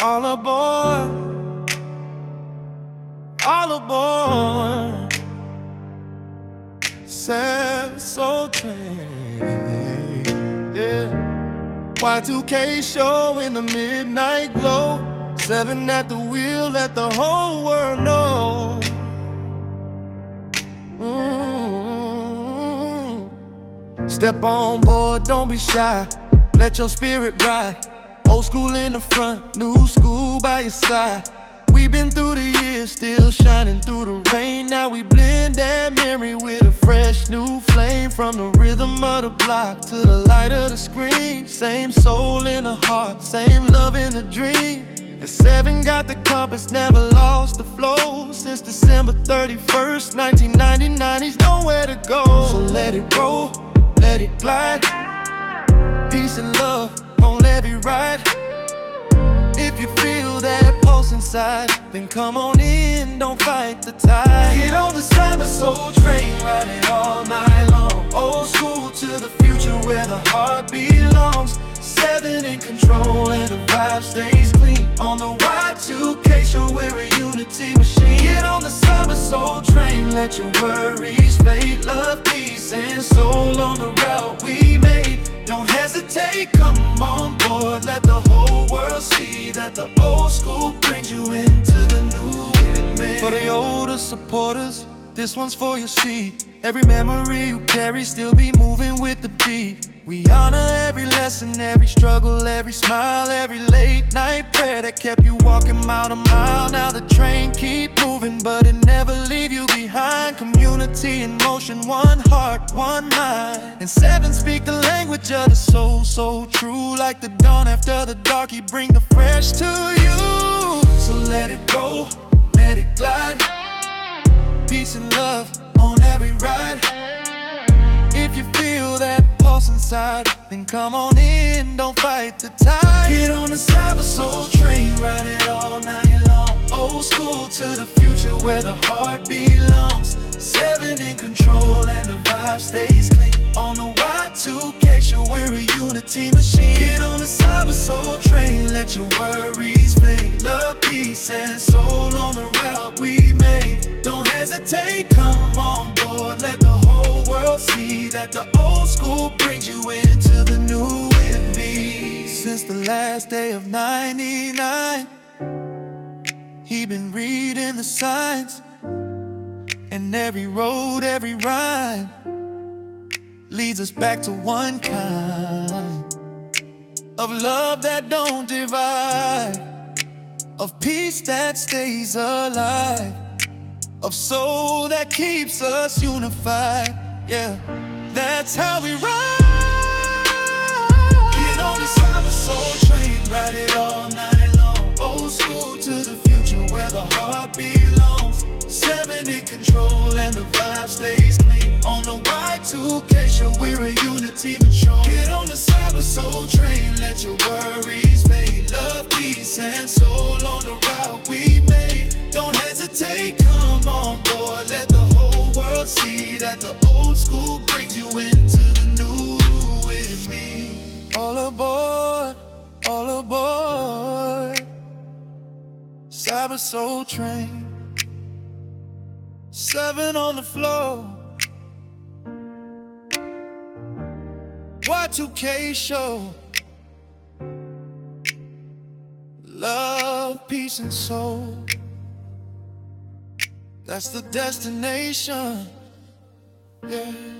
All aboard, all aboard. Seven Soul Train, yeah. Y2K show in the midnight glow. Seven at the wheel, let the whole world know. Step on board, don't be shy. Let your spirit ride. Old school in the front, new school by your side. We've been through the years, still shining through the rain. Now we blend that memory with a fresh new flame. From the rhythm of the block to the light of the screen. Same soul in the heart, same love in the dream. And Seven got the compass, never lost the flow. Since December 31st, 1999, he's nowhere to go. So let it roll, let it glide. Peace and love on every ride. If you feel that pulse inside, then come on in, don't fight the tide. Get on the Seven Soul Train, ride it all night long. Old school to the future where the heart belongs. Seven in control and the vibe stays clean. On the Y2K show, we're a unity machine. Get on the Seven Soul Train, let your worries fade. Love, peace, and soul on the route we made. Don't hesitate, come on board. Let the whole world see that the old school brings you into the new with me. For the older supporters, this one's for your seat. Every memory you carry, still be moving with the beat. We honor every lesson, every struggle, every smile, every late night prayer that kept you walking mile to mile. Now the train keep moving, but it never leave you behind. Community in motion, one heart, one mind. And Seven speak the language of the soul, so true. Like the dawn after the dark, he bring the fresh to you. So let it go, let it glide. Peace and love on every ride. If you feel that pulse inside, then come on in, don't fight the tide. Get on the Seven Soul Train, ride it all night long. Old school to the future where the heart belongs. Seven in control and the vibe stays clean. On the Y2K show, we're a unity machine. Get on the Seven Soul Train, let your worries fade. Love, peace, and soul on the route we made. Don't hesitate, come on board. Let the whole world see that the old school brings you into the new with me. Since the last day of 99, he been reading the signs. And every road, every rhyme leads us back to one kind of love that don't divide, of peace that stays alive, of soul that keeps us unified. Yeah, that's how we ride. Get on the Seven Soul Train, ride it all night long. Old school to the future where the heart belongs. Seven in control and the vibe stays clean. On the Y2K show, we're a unity mature. Get on the Seven Soul Train, let your worries fade. Love, peace, and soul on the route we made. Don't hesitate, come on board. Let the whole world see that the old school brings you into the new with me. All aboard, all aboard. Seven Soul Train. Seven on the floor. Y2K show. Love, peace, and soul. That's the destination. Yeah.